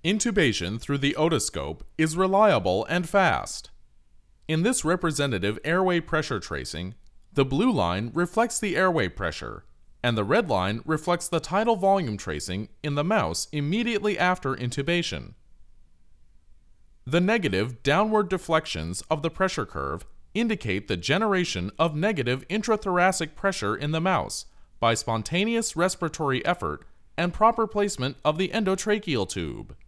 Intubation through the otoscope is reliable and fast. In this representative airway pressure tracing, the blue line reflects the airway pressure, and the red line reflects the tidal volume tracing in the mouse immediately after intubation. The negative downward deflections of the pressure curve indicate the generation of negative intrathoracic pressure in the mouse by spontaneous respiratory effort and proper placement of the endotracheal tube.